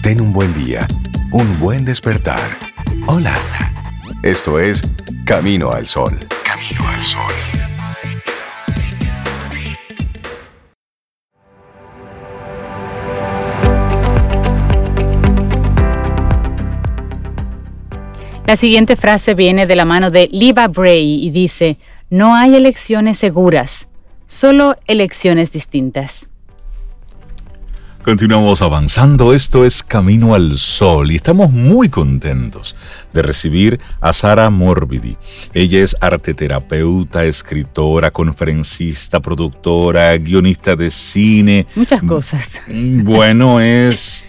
Ten un buen día, un buen despertar. Hola. Esto es Camino al Sol. Camino al Sol. La siguiente frase viene de la mano de Liva Bray y dice: no hay elecciones seguras, solo elecciones distintas. Continuamos avanzando, esto es Camino al Sol y estamos muy contentos de recibir a Sara Morbidi. Ella es arteterapeuta, escritora, conferencista, productora, guionista de cine. Muchas cosas. Bueno, es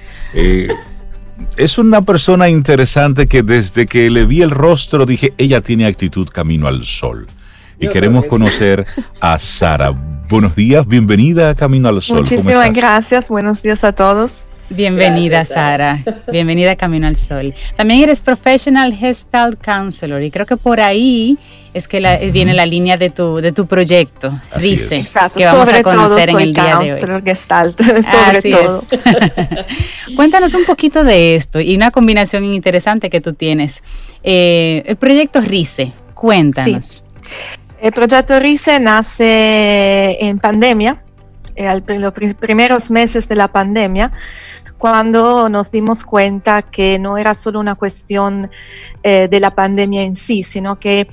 una persona interesante que desde que le vi el rostro dije, ella tiene actitud Camino al Sol. Y queremos conocer a Sara. Buenos días, bienvenida a Camino al Sol. Muchísimas gracias, buenos días a todos. Bienvenida, gracias, Sara. Bienvenida a Camino al Sol. También eres Professional Gestalt Counselor y creo que por ahí es que viene la línea de tu proyecto, RISE, exacto, que vamos a conocer en el día de hoy. Gestalt, sobre todo. Cuéntanos un poquito de esto y una combinación interesante que tú tienes. El proyecto RISE, cuéntanos. Sí. El proyecto RISE nace en pandemia, los primeros meses de la pandemia, cuando nos dimos cuenta que no era solo una cuestión de la pandemia en sí, sino que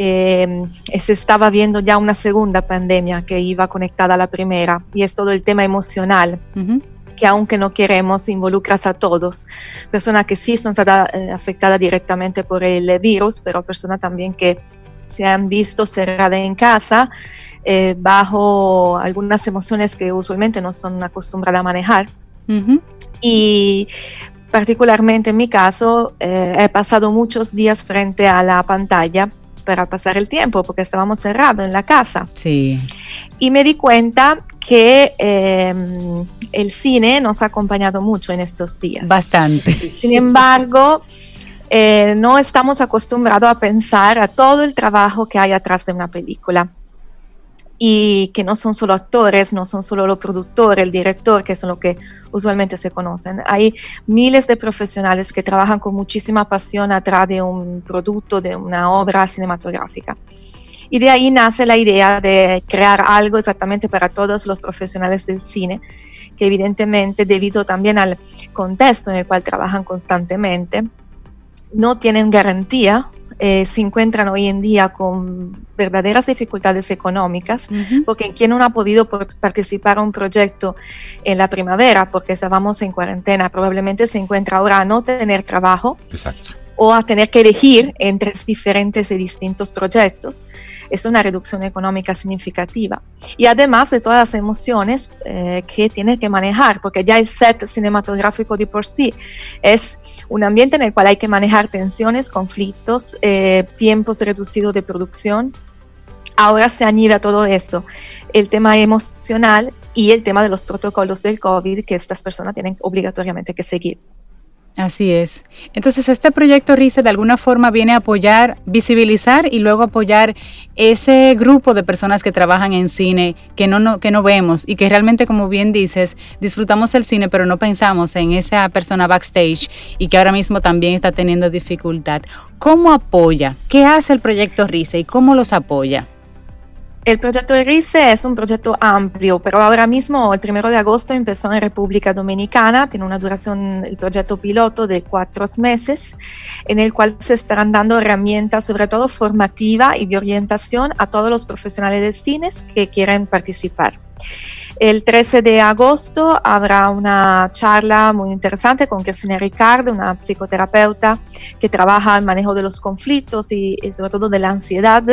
se estaba viendo ya una segunda pandemia que iba conectada a la primera, y es todo el tema emocional. Uh-huh. Que aunque no queremos, involucras a todos. Personas que sí son afectadas directamente por el virus, pero personas también que se han visto cerradas en casa bajo algunas emociones que usualmente no son acostumbradas a manejar. Uh-huh. Y particularmente en mi caso, he pasado muchos días frente a la pantalla para pasar el tiempo, porque estábamos cerrados en la casa. Sí. Y me di cuenta que el cine nos ha acompañado mucho en estos días. Bastante. Sin embargo, no estamos acostumbrados a pensar a todo el trabajo que hay atrás de una película, y que no son solo actores, no son solo los productores, el director, que son lo que usualmente se conocen. Hay miles de profesionales que trabajan con muchísima pasión atrás de un producto, de una obra cinematográfica. Y de ahí nace la idea de crear algo exactamente para todos los profesionales del cine, que evidentemente, debido también al contexto en el cual trabajan constantemente, no tienen garantía, se encuentran hoy en día con verdaderas dificultades económicas, uh-huh. Porque quien no ha podido participar en un proyecto en la primavera, porque estábamos en cuarentena, probablemente se encuentra ahora a no tener trabajo. Exacto. O a tener que elegir entre diferentes y distintos proyectos. Es una reducción económica significativa. Y además de todas las emociones que tiene que manejar, porque ya el set cinematográfico de por sí es un ambiente en el cual hay que manejar tensiones, conflictos, tiempos reducidos de producción. Ahora se añade a todo esto el tema emocional y el tema de los protocolos del COVID que estas personas tienen obligatoriamente que seguir. Así es. Entonces, este proyecto RISE de alguna forma viene a apoyar, visibilizar y luego apoyar ese grupo de personas que trabajan en cine que no vemos y que realmente, como bien dices, disfrutamos el cine, pero no pensamos en esa persona backstage y que ahora mismo también está teniendo dificultad. ¿Cómo apoya? ¿Qué hace el proyecto RISE y cómo los apoya? El proyecto de RISE es un proyecto amplio, pero ahora mismo, el 1 de agosto, empezó en República Dominicana. Tiene una duración, el proyecto piloto, de 4 meses, en el cual se estarán dando herramientas, sobre todo formativa y de orientación, a todos los profesionales de cines que quieren participar. El 13 de agosto habrá una charla muy interesante con Cristina Riccardo, una psicoterapeuta que trabaja en manejo de los conflictos y sobre todo de la ansiedad.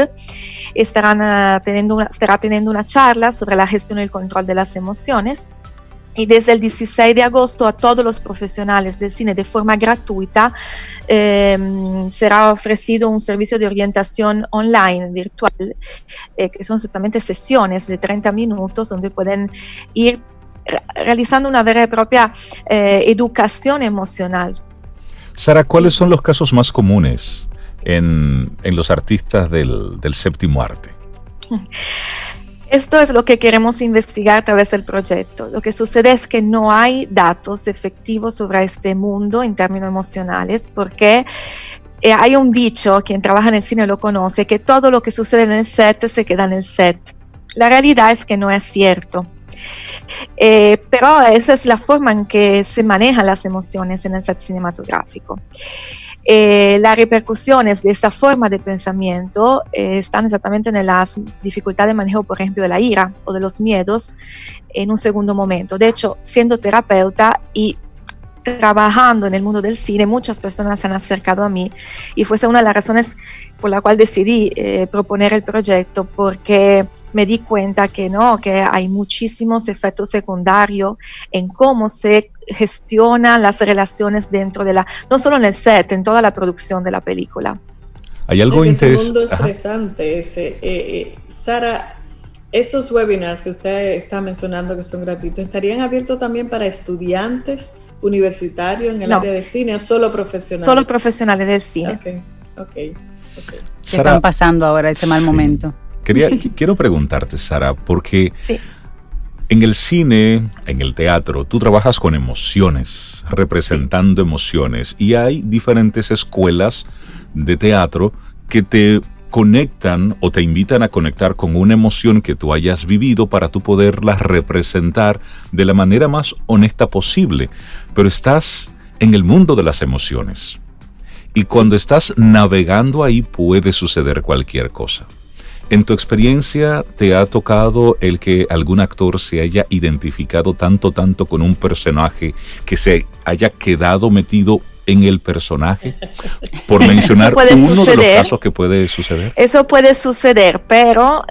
Estará teniendo una charla sobre la gestión y el control de las emociones. Y desde el 16 de agosto a todos los profesionales del cine de forma gratuita será ofrecido un servicio de orientación online, virtual, que son exactamente sesiones de 30 minutos donde pueden ir realizando una vera y propia educación emocional. Sara, ¿cuáles son los casos más comunes en los artistas del séptimo arte? Esto es lo que queremos investigar a través del proyecto. Lo que sucede es que no hay datos efectivos sobre este mundo en términos emocionales, porque hay un dicho, quien trabaja en el cine lo conoce, que todo lo que sucede en el set se queda en el set. La realidad es que no es cierto. Pero esa es la forma en que se manejan las emociones en el set cinematográfico. Las repercusiones de esta forma de pensamiento están exactamente en las dificultades de manejo, por ejemplo, de la ira o de los miedos en un segundo momento. De hecho, siendo terapeuta y trabajando en el mundo del cine, muchas personas se han acercado a mí y fue una de las razones por la cual decidí proponer el proyecto, porque me di cuenta que hay muchísimos efectos secundarios en cómo se gestionan las relaciones dentro de no solo en el set, en toda la producción de la película. Hay algo interesante. Es un mundo estresante ese. Sara, esos webinars que usted está mencionando que son gratuitos, ¿estarían abiertos también para estudiantes universitarios en el área de cine o solo profesionales? Solo profesionales del cine. Okay. ¿Qué están pasando ahora ese mal momento? Quiero preguntarte, Sara, porque en el cine, en el teatro, tú trabajas con emociones, representando emociones, y hay diferentes escuelas de teatro que te conectan o te invitan a conectar con una emoción que tú hayas vivido para tú poderla representar de la manera más honesta posible. Pero estás en el mundo de las emociones. Y cuando estás navegando ahí puede suceder cualquier cosa. ¿En tu experiencia te ha tocado el que algún actor se haya identificado tanto con un personaje que se haya quedado metido en el personaje? Por mencionar uno de los casos que puede suceder. Eso puede suceder, pero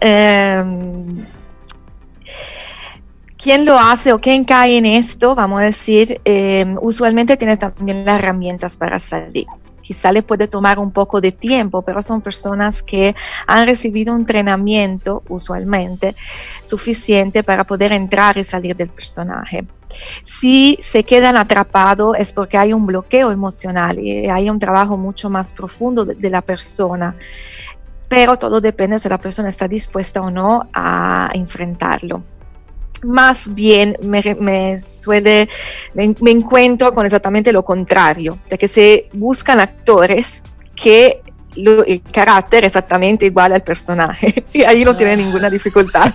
¿quién lo hace o quién cae en esto? Vamos a decir, usualmente tiene también las herramientas para salir. Quizá le puede tomar un poco de tiempo, pero son personas que han recibido un entrenamiento, usualmente, suficiente para poder entrar y salir del personaje. Si se quedan atrapados es porque hay un bloqueo emocional y hay un trabajo mucho más profundo de la persona. Pero todo depende si la persona está dispuesta o no a enfrentarlo. Más bien me encuentro con exactamente lo contrario, de que se buscan actores que el carácter es exactamente igual al personaje y ahí no tiene ninguna dificultad.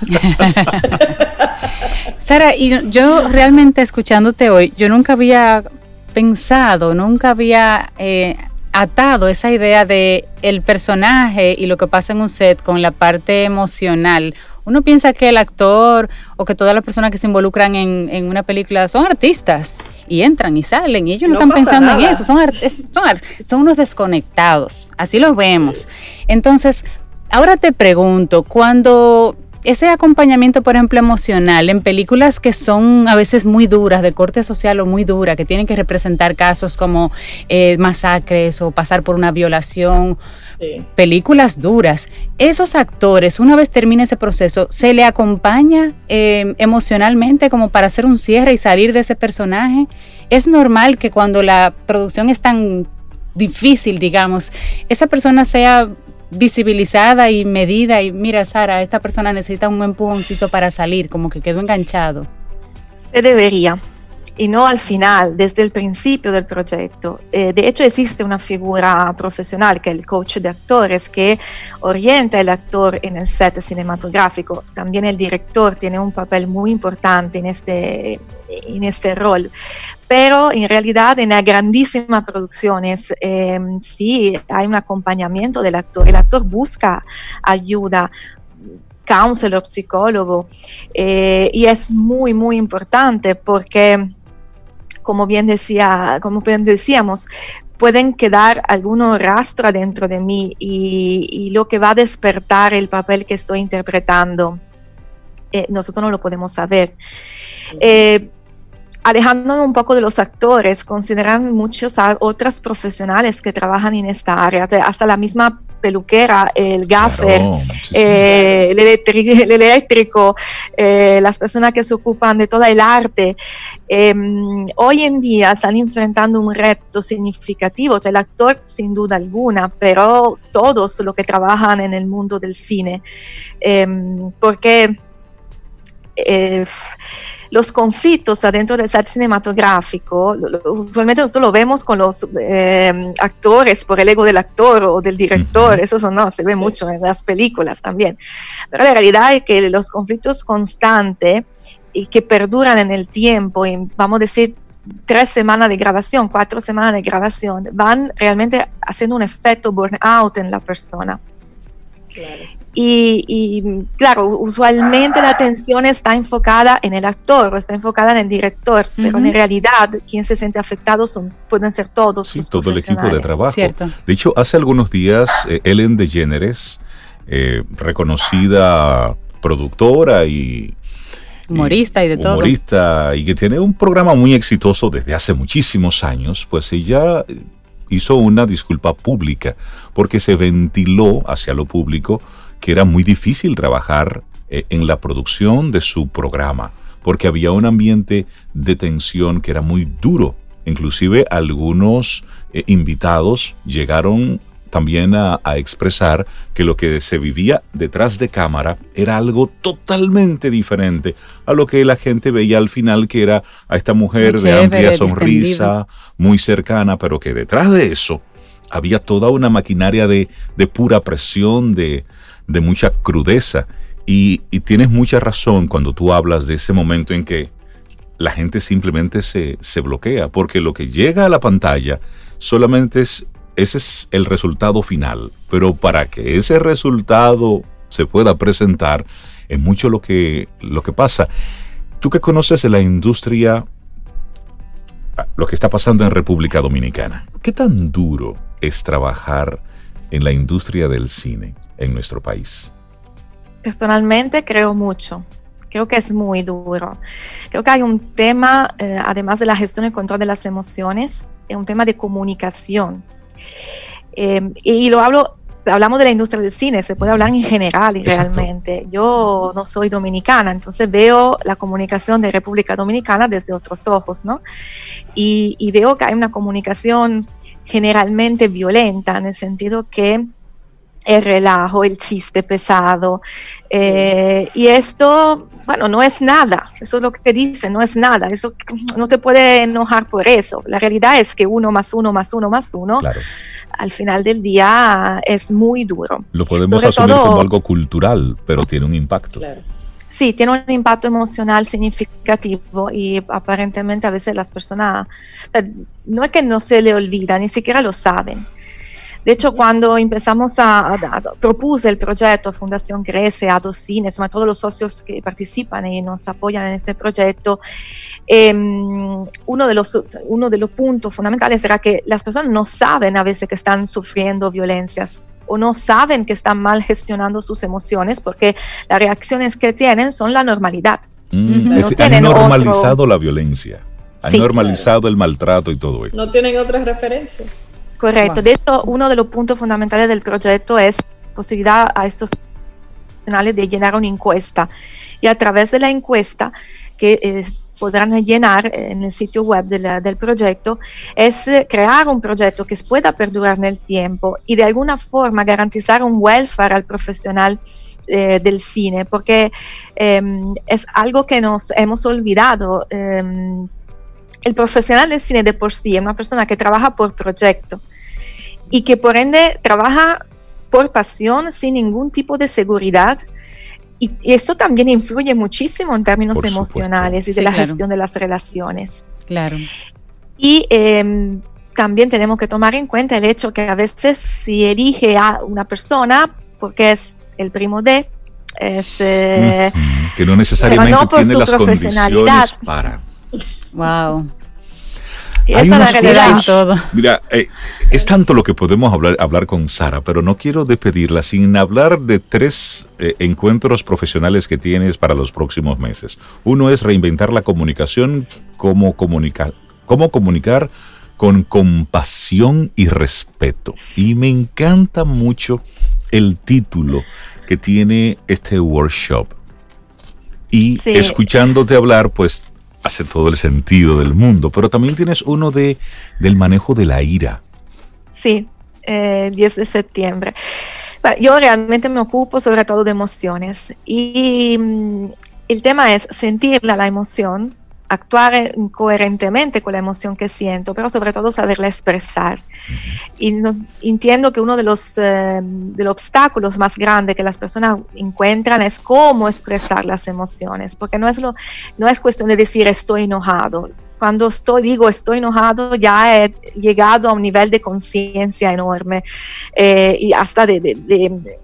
Sara, y yo realmente escuchándote hoy, yo nunca había pensado, nunca había atado esa idea de el personaje y lo que pasa en un set con la parte emocional. Uno piensa que el actor o que todas las personas que se involucran en una película son artistas y entran y salen y ellos no están pensando nada en eso, son unos desconectados, así los vemos. Entonces, ahora te pregunto, cuando ese acompañamiento, por ejemplo, emocional en películas que son a veces muy duras, de corte social o muy dura, que tienen que representar casos como masacres o pasar por una violación, películas duras, esos actores, una vez termina ese proceso, ¿se le acompaña emocionalmente como para hacer un cierre y salir de ese personaje? ¿Es normal que cuando la producción es tan difícil, digamos, esa persona sea visibilizada y medida y mira, Sara, esta persona necesita un empujoncito para salir, como que quedó enganchado? Se debería, y no al final, desde el principio del proyecto. De hecho, existe una figura profesional que es el coach de actores que orienta al actor en el set cinematográfico. También el director tiene un papel muy importante en este rol. Pero en realidad en las grandísimas producciones sí hay un acompañamiento del actor. El actor busca ayuda, counselor, psicólogo, y es muy, muy importante porque, como bien decíamos, pueden quedar algunos rastros dentro de mí y lo que va a despertar el papel que estoy interpretando, nosotros no lo podemos saber. Alejándonos un poco de los actores, consideran muchos otros profesionales que trabajan en esta área, hasta la misma peluquera, el gaffer, claro, el eléctrico, las personas que se ocupan de todo el arte. Hoy en día están enfrentando un reto significativo, el actor sin duda alguna, pero todos los que trabajan en el mundo del cine, porque los conflictos adentro del set cinematográfico, usualmente nosotros lo vemos con los actores, por el ego del actor o del director, eso no, se ve mucho en las películas también. Pero la realidad es que los conflictos constantes y que perduran en el tiempo, y vamos a decir 3 semanas de grabación, 4 semanas de grabación, van realmente haciendo un efecto burnout en la persona. Claro. Y claro, usualmente la atención está enfocada en el actor o está enfocada en el director, pero en realidad quien se siente afectado pueden ser todos. Sí, todo el equipo de trabajo. Cierto. De hecho, hace algunos días Ellen DeGeneres, reconocida productora y humorista y de todo. Humorista y que tiene un programa muy exitoso desde hace muchísimos años, pues ella hizo una disculpa pública porque se ventiló hacia lo público que era muy difícil trabajar en la producción de su programa, porque había un ambiente de tensión que era muy duro. Inclusive algunos invitados llegaron también a expresar que lo que se vivía detrás de cámara era algo totalmente diferente a lo que la gente veía al final, que era a esta mujer de amplia sonrisa, muy cercana, pero que detrás de eso había toda una maquinaria de pura presión, de mucha crudeza. Y tienes mucha razón cuando tú hablas de ese momento en que la gente simplemente se bloquea, porque lo que llega a la pantalla solamente ese es el resultado final, pero para que ese resultado se pueda presentar es mucho lo que pasa. Tú que conoces la industria, lo que está pasando en República Dominicana, ¿qué tan duro es trabajar en la industria del cine en nuestro país? Personalmente creo mucho. Creo que es muy duro. Creo que hay un tema, además de la gestión y control de las emociones, es un tema de comunicación. Y hablamos de la industria del cine, se puede hablar en general y realmente. Yo no soy dominicana, entonces veo la comunicación de República Dominicana desde otros ojos, ¿no? Y veo que hay una comunicación generalmente violenta, en el sentido que el relajo, el chiste pesado, y esto, bueno, no es nada, eso es lo que dicen, no es nada, eso no te puede enojar por eso. La realidad es que 1 más 1 más 1 más 1, claro, al final del día es muy duro. Lo podemos asumir como algo cultural, pero tiene un impacto. Claro. Sí, tiene un impacto emocional significativo y aparentemente a veces las personas, no es que no se le olvida, ni siquiera lo saben. De hecho, cuando empezamos propuse el proyecto a Fundación Crece, a Docine, sobre todo los socios que participan y nos apoyan en este proyecto, uno de los puntos fundamentales era que las personas no saben a veces que están sufriendo violencias o no saben que están mal gestionando sus emociones porque las reacciones que tienen son la normalidad. Han normalizado la violencia, han normalizado el maltrato y todo eso. No tienen otras referencias. Correcto. De hecho, uno de los puntos fundamentales del proyecto es la posibilidad a estos profesionales de llenar una encuesta. Y a través de la encuesta que podrán llenar en el sitio web del proyecto, es crear un proyecto que pueda perdurar en el tiempo y de alguna forma garantizar un welfare al profesional del cine, porque es algo que nos hemos olvidado. El profesional del cine de por sí es una persona que trabaja por proyecto y que por ende trabaja por pasión sin ningún tipo de seguridad, y esto también influye muchísimo en términos por emocionales supuesto. Y de la gestión de las relaciones. Claro. Y también tenemos que tomar en cuenta el hecho que a veces si elige a una persona porque es el primo de, que no necesariamente no tiene las condiciones para... Wow. Hay todo. Mira, es tanto lo que podemos hablar con Sara, pero no quiero despedirla sin hablar de 3 encuentros profesionales que tienes para los próximos meses. Uno es reinventar la comunicación, cómo comunicar con compasión y respeto. Y me encanta mucho el título que tiene este workshop. Y escuchándote hablar, pues hace todo el sentido del mundo, pero también tienes uno del manejo de la ira. Sí, 10 de septiembre. Yo realmente me ocupo sobre todo de emociones y el tema es sentirla, la emoción, actuar coherentemente con la emoción que siento, pero sobre todo saberla expresar. Y entiendo que uno de los obstáculos más grandes que las personas encuentran es cómo expresar las emociones, porque no es cuestión de decir estoy enojado. Cuando digo estoy enojado, ya he llegado a un nivel de conciencia enorme y hasta de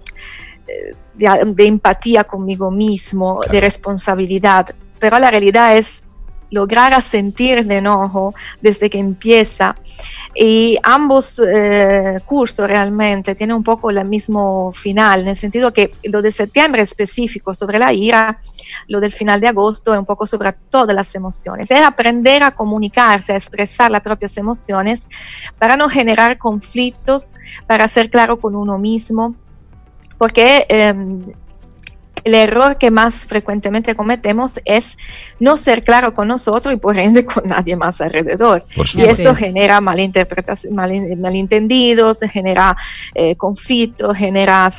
empatía conmigo mismo, claro, de responsabilidad. Pero la realidad es lograr sentir el enojo desde que empieza. Y ambos cursos realmente tienen un poco el mismo final, en el sentido que lo de septiembre es específico sobre la ira, lo del final de agosto es un poco sobre todas las emociones. Es aprender a comunicarse, a expresar las propias emociones para no generar conflictos, para ser claro con uno mismo, porque el error que más frecuentemente cometemos es no ser claro con nosotros y por ende con nadie más alrededor. Y esto genera malentendidos, genera conflictos, genera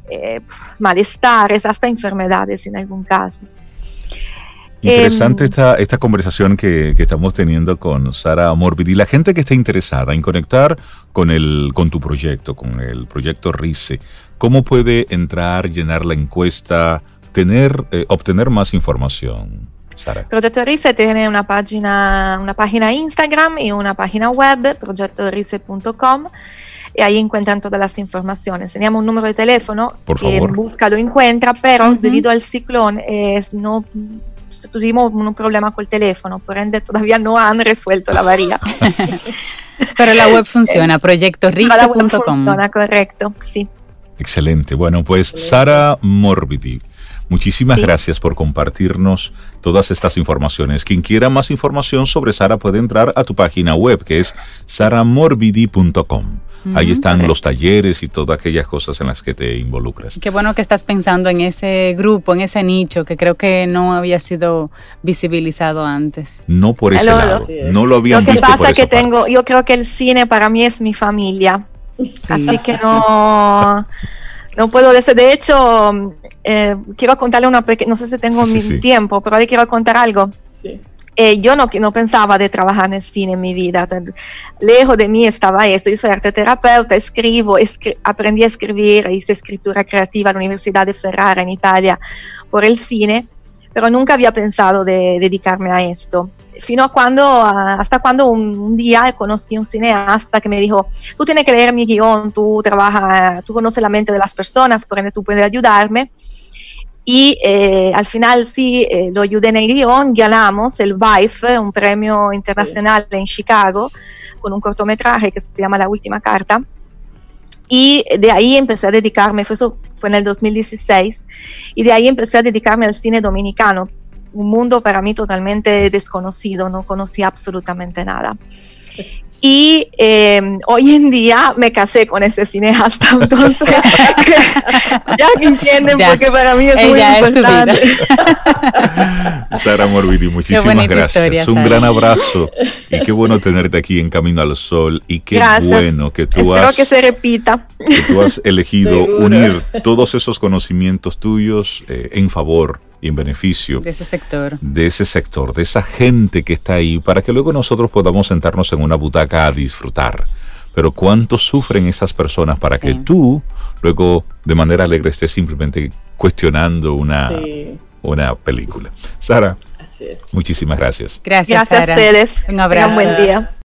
malestares, hasta enfermedades en algunos casos. Interesante esta conversación que estamos teniendo con Sara Morbidi. La gente que esté interesada en conectar con tu proyecto, con el proyecto RISE, ¿cómo puede entrar, llenar la encuesta, obtener más información, Sara? Progetto RISE tiene una página Instagram y una página web, progettorise.com, y ahí encuentran todas las informaciones. Teníamos un número de teléfono, quien busca lo encuentra, pero debido al ciclón no tuvimos un problema con el teléfono, por ende todavía no han resuelto la avería. Pero la web funciona, progettorise.com. La web funciona, correcto, sí. Excelente. Bueno, pues Sara Morbidi, muchísimas gracias por compartirnos todas estas informaciones. Quien quiera más información sobre Sara puede entrar a tu página web, que es saramorbidi.com. Ahí están los talleres y todas aquellas cosas en las que te involucras. Qué bueno que estás pensando en ese grupo, en ese nicho, que creo que no había sido visibilizado antes. No por ese lado, no lo habían visto por esa parte. Lo que pasa es que yo creo que el cine para mí es mi familia. Sí. Así que no puedo decir. De hecho, quiero contarle no sé si tengo tiempo, pero ahí quiero contar algo. Sí. Yo no pensaba de trabajar en el cine en mi vida. Lejos de mí estaba esto. Yo soy arteterapeuta, aprendí a escribir, hice escritura creativa en la Universidad de Ferrara en Italia por el cine, pero nunca había pensado de dedicarme a esto. Hasta cuando un día conocí un cineasta que me dijo: tú tienes que leer mi guión, tú conoces la mente de las personas, por ende tú puedes ayudarme. Y al final lo ayudé en el guión, ganamos el VIFE, un premio internacional en Chicago, con un cortometraje que se llama La Última Carta. Y de ahí empecé a dedicarme, eso fue en el 2016, y de ahí empecé a dedicarme al cine dominicano, un mundo para mí totalmente desconocido, no conocía absolutamente nada. Y hoy en día me casé con ese cineasta, entonces ya entienden porque para mí es muy importante. Sara Morbidi, muchísimas gracias. Historia, un gran abrazo y qué bueno tenerte aquí en Camino al Sol y qué bueno que tú Espero que se repita. Que tú has elegido unir todos esos conocimientos tuyos en favor y en beneficio de ese sector, de esa gente que está ahí, para que luego nosotros podamos sentarnos en una butaca a disfrutar. Pero cuánto sufren esas personas para que tú luego de manera alegre estés simplemente cuestionando una película. Sara, muchísimas gracias. Gracias, Sara. A ustedes. Un abrazo. Un buen día.